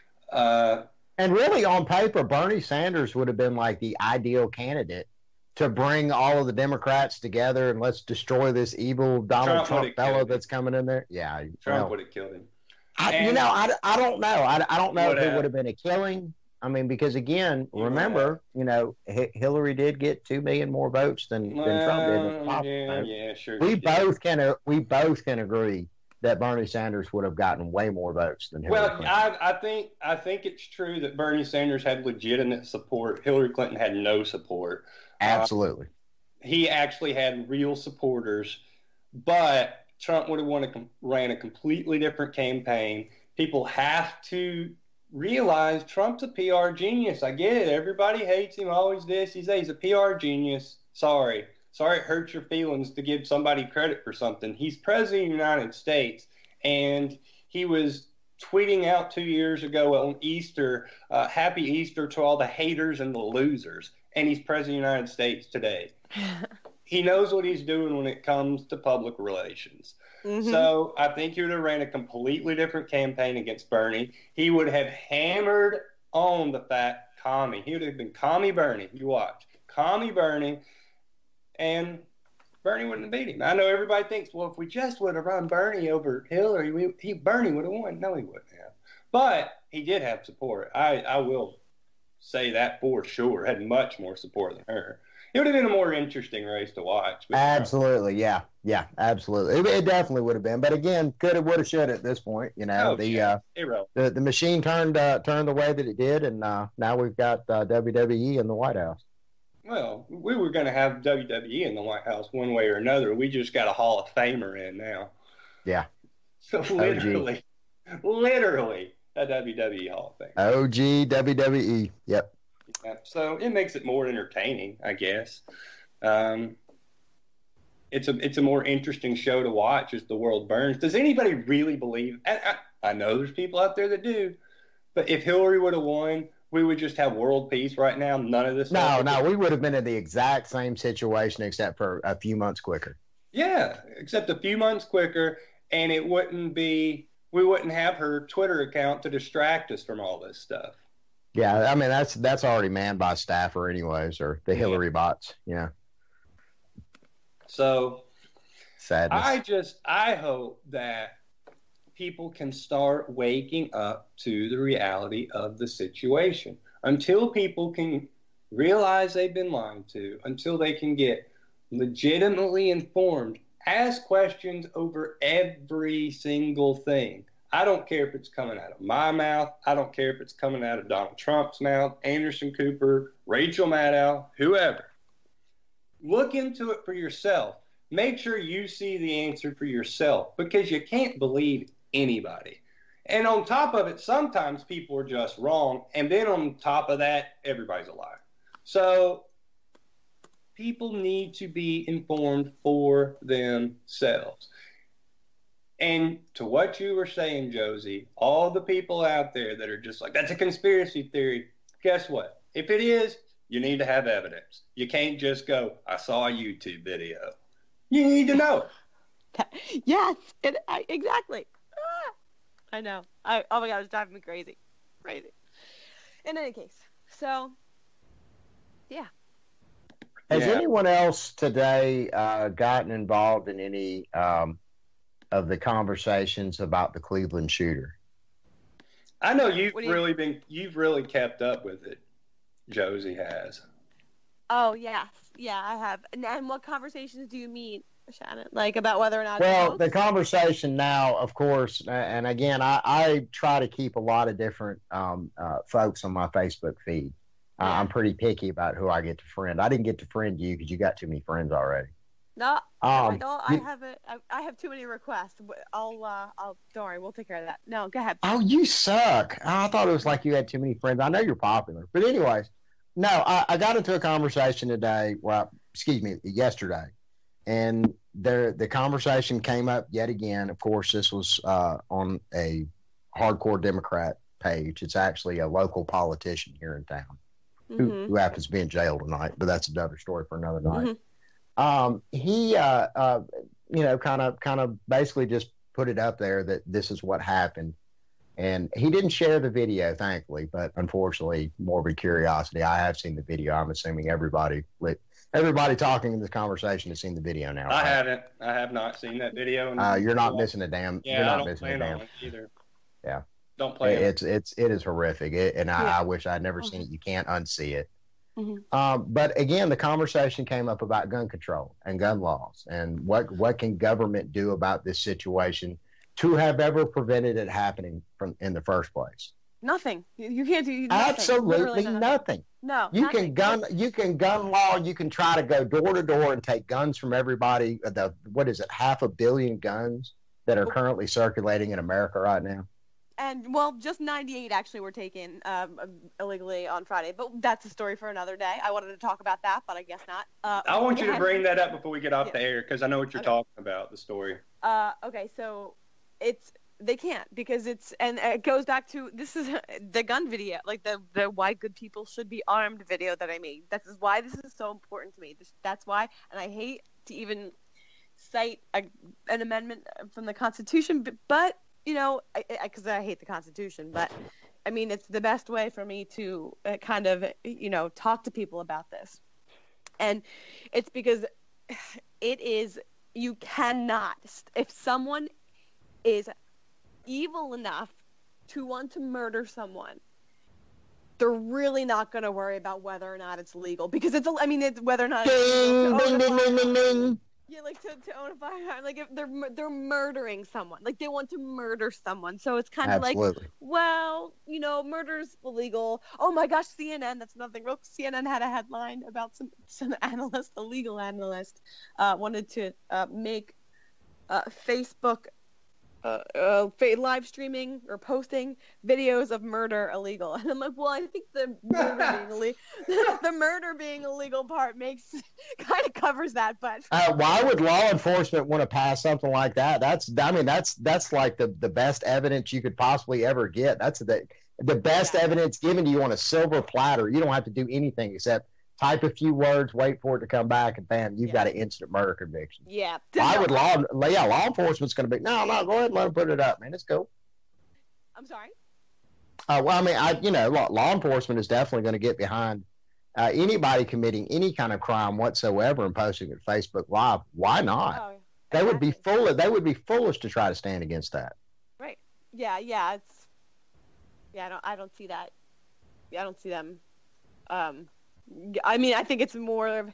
Uh, and really, on paper, Bernie Sanders would have been like the ideal candidate to bring all of the Democrats together and let's destroy this evil Donald Trump, Trump fellow that's coming in there. Yeah. Trump well, would have killed him. I, you know, I, I don't know. I, I don't know if it have. would have been a killing. I mean, because again, You remember, you know, H- Hillary did get two million more votes than, Well, than Trump did. in the top yeah, vote. yeah, sure. We she did. both can uh, we both can agree that Bernie Sanders would have gotten way more votes than Hillary Well, Clinton. I, I think I think it's true that Bernie Sanders had legitimate support. Hillary Clinton had no support. Absolutely. Uh, he actually had real supporters, but Trump would have won a, ran a completely different campaign. People have to realize Trump's a P R genius. I get it. Everybody hates him, always this. He's, he's a P R genius. Sorry. Sorry it hurts your feelings to give somebody credit for something. He's president of the United States, and he was tweeting out two years ago on Easter, uh, Happy Easter to all the haters and the losers, and he's president of the United States today. He knows what he's doing when it comes to public relations. Mm-hmm. So I think he would have ran a completely different campaign against Bernie. He would have hammered on the fact, commie. He would have been commie Bernie. You watch. Commie Bernie. And Bernie wouldn't have beat him. I know everybody thinks, well, if we just would have run Bernie over Hillary, we, he, Bernie would have won. No, he wouldn't have. But he did have support. I, I will say that for sure. Had much more support than her. It would have been a more interesting race to watch. Absolutely, yeah, yeah, absolutely. It, it definitely would have been. But again, could have, would have, should at this point. You know, oh, the yeah. uh, the the machine turned uh, turned the way that it did, and uh, now we've got uh, W W E in the White House. Well, we were going to have W W E in the White House one way or another. We just got a Hall of Famer in now. Yeah. So literally, literally a W W E Hall of Fame. O G W W E. Yep. Yeah, so it makes it more entertaining, I guess. Um, it's a it's a more interesting show to watch as the world burns. Does anybody really believe? I, I, I know there's people out there that do, but if Hillary would have won, we would just have world peace right now. None of this. No, no, we would have been in the exact same situation except for a few months quicker. Yeah, except a few months quicker, and it wouldn't be. We wouldn't have her Twitter account to distract us from all this stuff. Yeah, I mean that's that's already manned by staffer anyways, or the Hillary yeah. bots. Yeah. So, sadness. I just I hope that people can start waking up to the reality of the situation. Until people can realize they've been lied to, until they can get legitimately informed, ask questions over every single thing. I don't care if it's coming out of my mouth. I don't care if it's coming out of Donald Trump's mouth, Anderson Cooper, Rachel Maddow, whoever. Look into it for yourself. Make sure you see the answer for yourself, because you can't believe anybody. And on top of it, sometimes people are just wrong. And then on top of that, everybody's a liar. So people need to be informed for themselves. And to what you were saying, Josie, all the people out there that are just like, that's a conspiracy theory. Guess what? If it is, you need to have evidence. You can't just go, I saw a YouTube video. You need to know it. Yes, it, I, exactly. Ah, I know. I, oh my God, it's driving me crazy. Crazy. In any case, so, yeah. Has yeah. anyone else today uh, gotten involved in any um, of the conversations about the Cleveland shooter? I know you've you... really been, you've really kept up with it. Josie has. Oh, yes. Yeah, I have. And, and what conversations do you mean, Shannon? Like about whether or not... Well, the conversation now, of course, and again, I, I try to keep a lot of different um, uh, folks on my Facebook feed. Uh, I'm pretty picky about who I get to friend. I didn't get to friend you because you got too many friends already. No, um, I don't. I you, haven't. I, I have too many requests. I'll. Uh, I'll. Don't worry. We'll take care of that. No, go ahead. Oh, you suck. I thought it was like you had too many friends. I know you're popular, but anyways, no. I, I got into a conversation today. Well, excuse me, yesterday, and there the conversation came up yet again. Of course, this was uh, on a hardcore Democrat page. It's actually a local politician here in town mm-hmm. who, who happens to be in jail tonight, but that's another story for another night. Mm-hmm. Um, he, uh, uh, you know, kind of, kind of basically just put it up there that this is what happened. And he didn't share the video, thankfully, but unfortunately, morbid curiosity. I have seen the video. I'm assuming everybody, everybody talking in this conversation has seen the video now. I right? haven't. I have not seen that video. Uh, you're not missing a damn. Yeah, you're not I don't missing plan a damn. on it either. Yeah. Don't play it. It's, it's, it is horrific. It, and I, yeah. I wish I'd never seen it. You can't unsee it. Mm-hmm. Um, but again, the conversation came up about gun control and gun laws and what, what can government do about this situation to have ever prevented it happening from in the first place? Nothing. You, you can't do nothing. Absolutely nothing. nothing. No. You nothing. can gun. You can gun law. You can try to go door to door and take guns from everybody. The what is it? Half a billion guns that are currently circulating in America right now. And, well, just ninety-eight actually were taken um, illegally on Friday. But that's a story for another day. I wanted to talk about that, but I guess not. Uh, I want you to bring that up before we get off yeah. the air because I know what you're okay. talking about, the story. Uh, okay, so it's they can't because it's – and it goes back to – this is the gun video, like the, the why good people should be armed video that I made. This is why this is so important to me. This, that's why – and I hate to even cite a, an amendment from the Constitution, but, but – you know, because I, I, I hate the Constitution, but I mean, it's the best way for me to uh, kind of, you know, talk to people about this. And it's because it is, you cannot, if someone is evil enough to want to murder someone, they're really not going to worry about whether or not it's legal because it's, I mean, it's whether or not it's ding, ding, ding, ding, ding. Yeah, like to, to own a firearm, like if they're they're murdering someone, like they want to murder someone. So it's kind of like, well, you know, murder's illegal. Oh my gosh, C N N, that's nothing. Real C N N had a headline about some some analyst, a legal analyst, uh, wanted to uh, make uh, Facebook uh, uh, live streaming or posting videos of murder illegal. And I'm like, well, I think the murder being illegal, the murder being illegal part makes kind of covers that. But uh, why would law enforcement want to pass something like that? That's, I mean, that's that's like the, the best evidence you could possibly ever get. That's the the best yeah. evidence given to you on a silver platter. You don't have to do anything except type a few words, wait for it to come back, and bam, you've yeah. got an instant murder conviction. Yeah. Why would law, yeah, law enforcement's going to be, no, no, go ahead and let them put it up, man. Let's go. I'm sorry? Uh, well, I mean, I, you know, law, law enforcement is definitely going to get behind uh, anybody committing any kind of crime whatsoever and posting it Facebook Live. Why not? Oh, they exactly. would be foolish. They would be foolish to try to stand against that. Right. Yeah. Yeah. It's. Yeah. I don't. I don't see that. Yeah, I don't see them. Um. I mean, I think it's more of,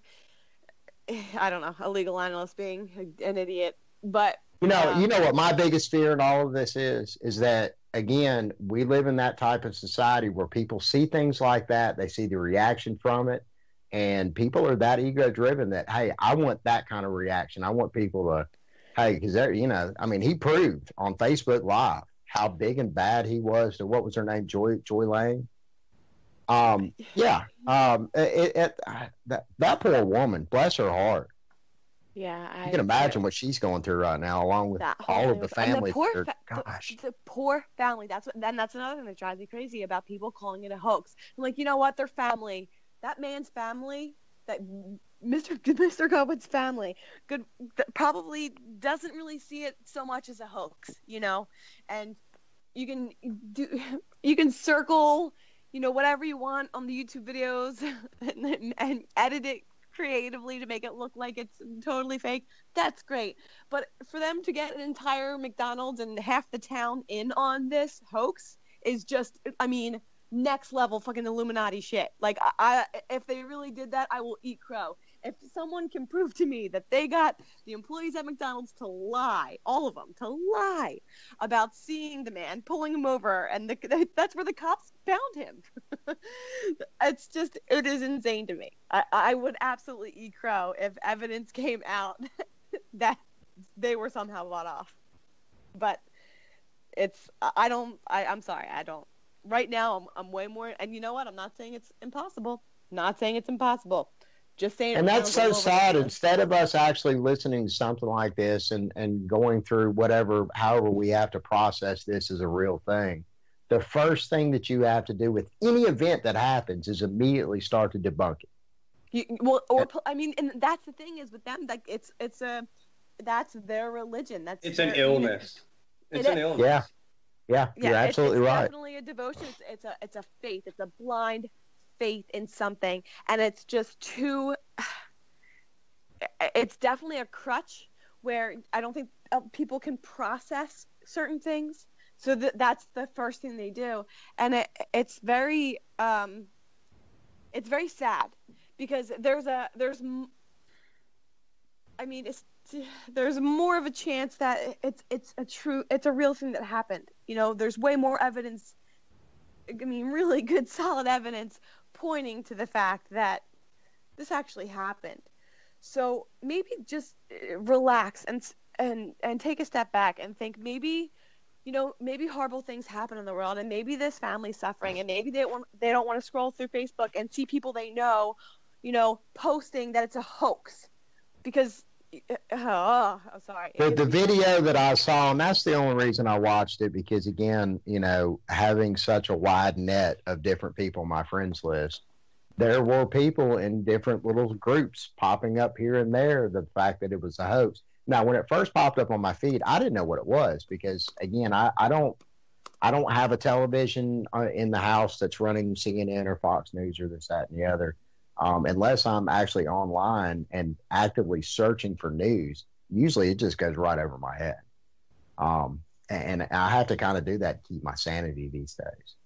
I don't know, a legal analyst being an idiot. But you know, um, you know what my biggest fear in all of this is, is that again, we live in that type of society where people see things like that, they see the reaction from it, and people are that ego driven that, hey, I want that kind of reaction. I want people to, hey, because they're, you know, I mean, he proved on Facebook Live how big and bad he was to, what was her name, Joy Joy Lane. Um, yeah, um, it, it, that, that poor woman, bless her heart. Yeah, I you can imagine what she's going through right now, along with all of the family. The poor, fa- gosh, the, the poor family. That's what. Then that's another thing that drives me crazy about people calling it a hoax. I'm like, you know what? Their family, that man's family, that Mister Mister Cohen's family, good, probably doesn't really see it so much as a hoax, you know. And you can do, you can circle. You know, whatever you want on the YouTube videos and, and edit it creatively to make it look like it's totally fake. That's great. But for them to get an entire McDonald's and half the town in on this hoax is just, I mean, next level fucking Illuminati shit. Like, I, I if they really did that, I will eat crow. If someone can prove to me that they got the employees at McDonald's to lie, all of them, to lie about seeing the man, pulling him over, and the, that's where the cops found him. It's just, it is insane to me. I, I would absolutely eat crow if evidence came out that they were somehow bought off. But it's, I don't, I, I'm sorry, I don't. Right now, I'm, I'm way more, and you know what? I'm not saying it's impossible. Not saying it's impossible. Just saying. And that's so sad. Instead of us actually listening to something like this and, and going through whatever, however we have to process this as a real thing, the first thing that you have to do with any event that happens is immediately start to debunk it. You, well, or I mean, and that's the thing is with them, like it's it's a that's their religion. That's it's their, an illness. I mean, it's it an is. illness. Yeah, yeah, yeah you're absolutely it's, it's right. Definitely a devotion. It's, it's a it's a faith. It's a blind faith in something, and it's just too. It's definitely a crutch where I don't think people can process certain things. So th- that's the first thing they do, and it, it's very, um, it's very sad because there's a there's, I mean, it's there's more of a chance that it's it's a true it's a real thing that happened. You know, there's way more evidence. I mean, really good, solid evidence pointing to the fact that this actually happened. So maybe just relax and and and take a step back and think maybe. You know, maybe horrible things happen in the world, and maybe this family's suffering, and maybe they don't want, they don't want to scroll through Facebook and see people they know, you know, posting that it's a hoax. Because, oh, I'm sorry. The, the video that I saw, and that's the only reason I watched it, because, again, you know, having such a wide net of different people on my friends list, there were people in different little groups popping up here and there, the fact that it was a hoax. Now, when it first popped up on my feed, I didn't know what it was because, again, I, I don't I don't have a television in the house that's running C N N or Fox News or this, that, and the other, um, unless I'm actually online and actively searching for news. Usually it just goes right over my head. Um, and I have to kind of do that to keep my sanity these days.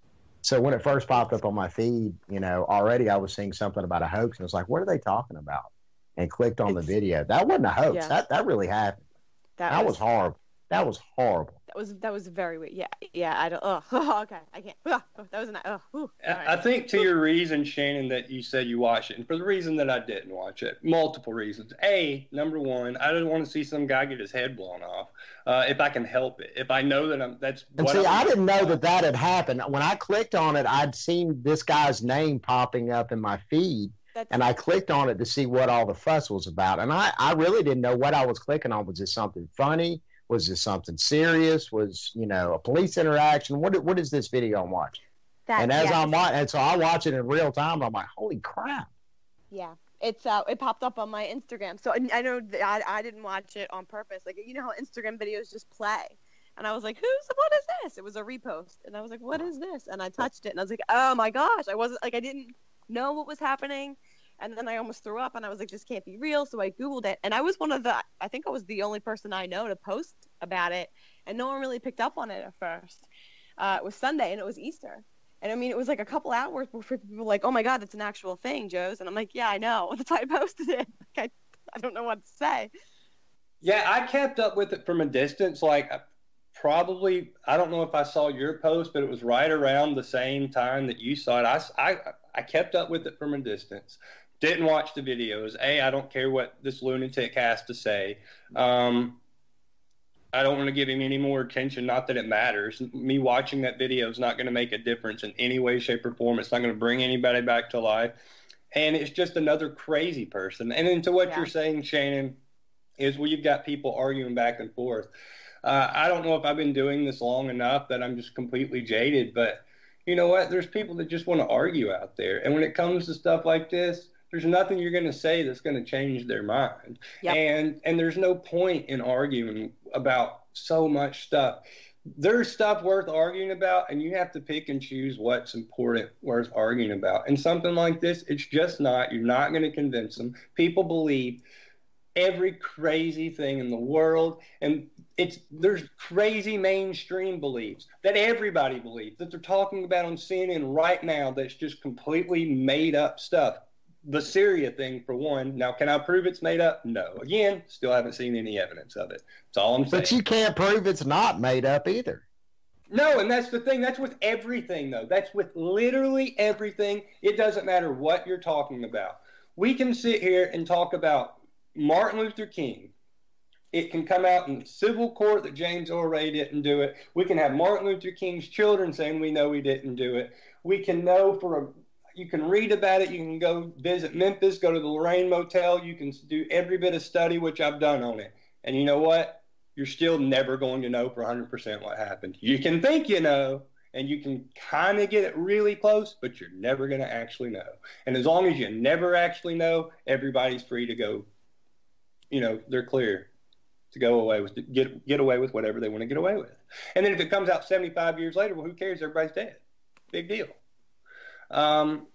So when it first popped up on my feed, you know, already I was seeing something about a hoax, and I was like, what are they talking about? And clicked on it's, the video. That wasn't a hoax. Yeah. That that really happened. That, that was, was horrible. That was horrible. That was that was very weird. Yeah, yeah. I don't. Oh, okay. I can't. Oh, that was not. Oh, whew, right. I think to your reason, Shannon, that you said you watched it, and for the reason that I didn't watch it, multiple reasons. A, number one, I didn't want to see some guy get his head blown off. Uh, if I can help it, if I know that I'm, that's. And what see, I'm I didn't know that that had happened. When I clicked on it, I'd seen this guy's name popping up in my feed. That's and I clicked on it to see what all the fuss was about. And I, I really didn't know what I was clicking on. Was it something funny? Was it something serious? Was, you know, a police interaction? What What is this video I'm watching? That, and as yeah, I'm watching, and so I watch it in real time, I'm like, holy crap. Yeah. It's uh, it popped up on my Instagram. So I know I, I didn't watch it on purpose. Like, you know how Instagram videos just play. And I was like, who's, what is this? It was a repost. And I was like, what is this? And I touched it. And I was like, oh, my gosh. I wasn't, like, I didn't know what was happening. And then I almost threw up, and I was like, this can't be real. So I Googled it, and I was one of the, I think I was the only person I know to post about it, and no one really picked up on it at first. Uh, it was Sunday, and it was Easter. And I mean, it was like a couple hours before people were like, oh my God, that's an actual thing, Joe's. And I'm like, yeah, I know. That's why I posted it. Like, I, I don't know what to say. Yeah, I kept up with it from a distance. Like, probably, I don't know if I saw your post, but it was right around the same time that you saw it. I, I, I kept up with it from a distance. Didn't watch the videos. A, I don't care what this lunatic has to say. Um, I don't want to give him any more attention. Not that it matters. Me watching that video is not going to make a difference in any way, shape, or form. It's not going to bring anybody back to life. And it's just another crazy person. And then to what yeah. you're saying, Shannon, is well, you've got people arguing back and forth. Uh, I don't know if I've been doing this long enough that I'm just completely jaded, but you know what? There's people that just want to argue out there. And when it comes to stuff like this, there's nothing you're going to say that's going to change their mind. Yep. And and there's no point in arguing about so much stuff. There's stuff worth arguing about, and you have to pick and choose what's important, worth arguing about. And something like this, it's just not. You're not going to convince them. People believe every crazy thing in the world, and it's there's crazy mainstream beliefs that everybody believes, that they're talking about on C N N right now, that's just completely made up stuff. The Syria thing, for one. Now, can I prove it's made up? No. Again, still haven't seen any evidence of it. That's all I'm saying. But you can't prove it's not made up either. No, and that's the thing. That's with everything, though. That's with literally everything. It doesn't matter what you're talking about. We can sit here and talk about Martin Luther King. It can come out in civil court that James Earl Ray didn't do it. We can have Martin Luther King's children saying we know he didn't do it. We can know for a, you can read about it. You can go visit Memphis, go to the Lorraine Motel. You can do every bit of study, which I've done on it. And you know what? You're still never going to know for one hundred percent what happened. You can think you know, and you can kind of get it really close, but you're never going to actually know. And as long as you never actually know, everybody's free to go, you know, they're clear to go away with, get get away with whatever they want to get away with. And then if it comes out seventy-five years later, well, who cares? Everybody's dead. Big deal. Um,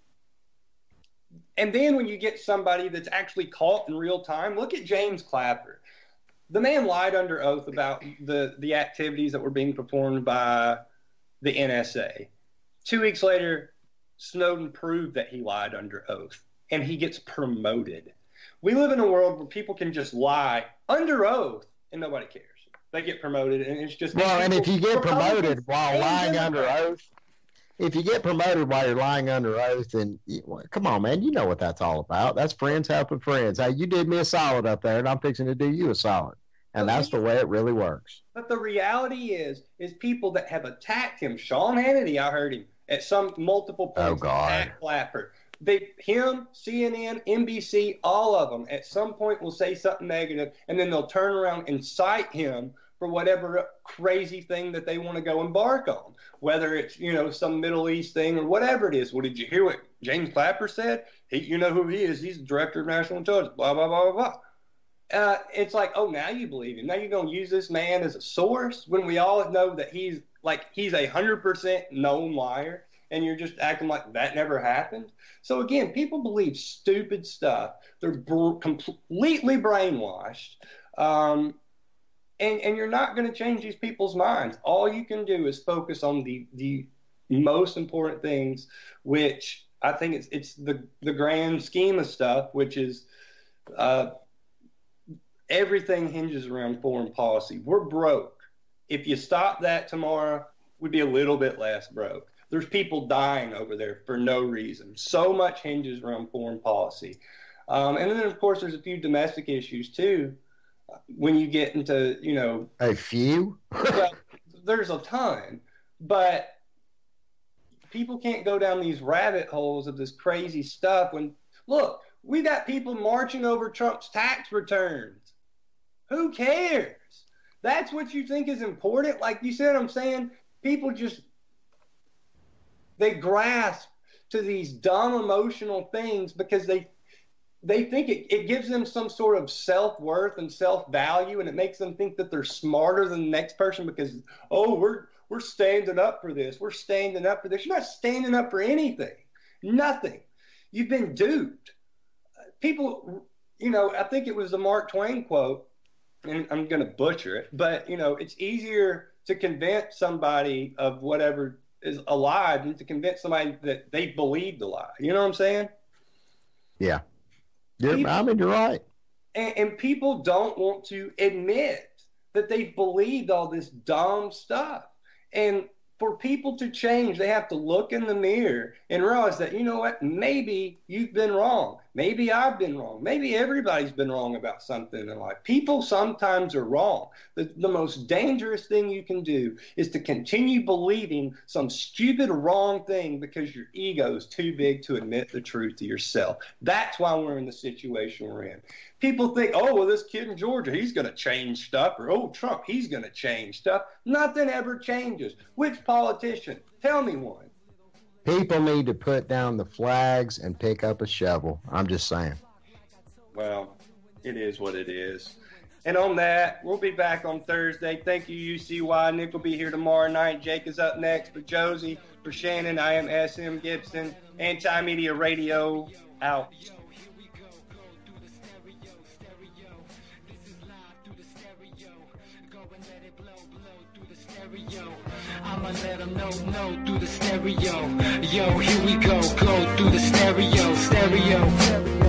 and then when you get somebody that's actually caught in real time, look at James Clapper. The man lied under oath about the, the activities that were being performed by the N S A. Two weeks later, Snowden proved that he lied under oath, and he gets promoted. We live in a world where people can just lie under oath, and nobody cares. They get promoted, and it's just... Well, and if you get promoted while lying under oath, if you get promoted while you're lying under oath, then, well, come on, man, you know what that's all about. That's friends helping friends. Hey, you did me a solid up there, and I'm fixing to do you a solid. And that's the way it really works. But the reality is, is people that have attacked him. Sean Hannity, I heard him at some multiple points. Oh, God. Attack Clapper. They, him, C N N, N B C, all of them at some point will say something negative, and then they'll turn around and cite him for whatever crazy thing that they want to go embark on, whether it's, you know, some Middle East thing or whatever it is. Well, did you hear what James Clapper said? He, you know who he is. He's the director of national intelligence, blah, blah, blah, blah, blah. Uh, it's like, oh, now you believe him. Now you're going to use this man as a source when we all know that he's like he's a one hundred percent known liar, and you're just acting like that never happened. So, again, people believe stupid stuff. They're br- completely brainwashed, um, and, and you're not going to change these people's minds. All you can do is focus on the, the most important things, which I think it's, it's the, the grand scheme of stuff, which is uh, – everything hinges around foreign policy. We're broke. If you stop that tomorrow, we'd be a little bit less broke. There's people dying over there for no reason. So much hinges around foreign policy. Um, and then, of course, there's a few domestic issues, too, when you get into, you know. A few? Well, there's a ton. But people can't go down these rabbit holes of this crazy stuff when, look, we got people marching over Trump's tax returns. Who cares? That's what you think is important? Like you said, I'm saying people just, they grasp to these dumb emotional things because they they think it, it gives them some sort of self-worth and self-value, and it makes them think that they're smarter than the next person because, oh, we're we're standing up for this. We're standing up for this. You're not standing up for anything. Nothing. You've been duped. People, you know, I think it was the Mark Twain quote, and I'm going to butcher it, but, you know, it's easier to convince somebody of whatever is a lie than to convince somebody that they believe the lie. You know what I'm saying? Yeah. You're, people, I mean, you're right. And, and people don't want to admit that they believed all this dumb stuff. And for people to change, they have to look in the mirror and realize that, you know what, maybe you've been wrong. Maybe I've been wrong. Maybe everybody's been wrong about something in life. People sometimes are wrong. The, the most dangerous thing you can do is to continue believing some stupid wrong thing because your ego is too big to admit the truth to yourself. That's why we're in the situation we're in. People think, oh, well, this kid in Georgia, he's going to change stuff, or, oh, Trump, he's going to change stuff. Nothing ever changes. Which politician? Tell me one. People need to put down the flags and pick up a shovel. I'm just saying. Well, it is what it is. And on that, we'll be back on Thursday. Thank you, U C Y. Nick will be here tomorrow night. Jake is up next. For Josie, for Shannon, I am S M Gibson. Anti-Media Radio, out. I'ma let them know, no, through the stereo. Yo, here we go, go through the stereo, stereo.